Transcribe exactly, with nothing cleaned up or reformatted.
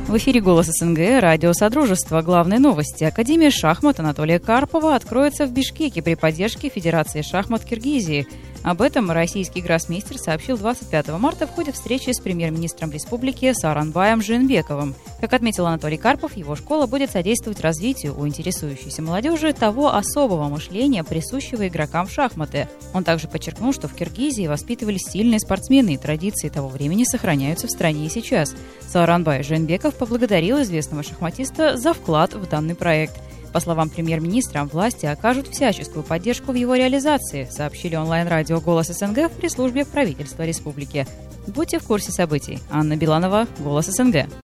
В эфире «Голос СНГ», радио «Содружество». Главные новости. Академия шахмат Анатолия Карпова откроется в Бишкеке при поддержке Федерации шахмат Киргизии. Об этом российский гроссмейстер сообщил двадцать пятого марта в ходе встречи с премьер-министром республики Сооронбаем Жээнбековым. Как отметил Анатолий Карпов, его школа будет содействовать развитию у интересующейся молодежи того особого мышления, присущего игрокам в шахматы. Он также подчеркнул, что в Киргизии воспитывались сильные спортсмены, и традиции того времени сохраняются в стране и сейчас. Сооронбай Жээнбеков поблагодарил известного шахматиста за вклад в данный проект. По словам премьер-министра, власти окажут всяческую поддержку в его реализации, сообщили онлайн-радио «Голос СНГ» в пресс-службе правительства республики. Будьте в курсе событий. Анна Биланова, «Голос СНГ».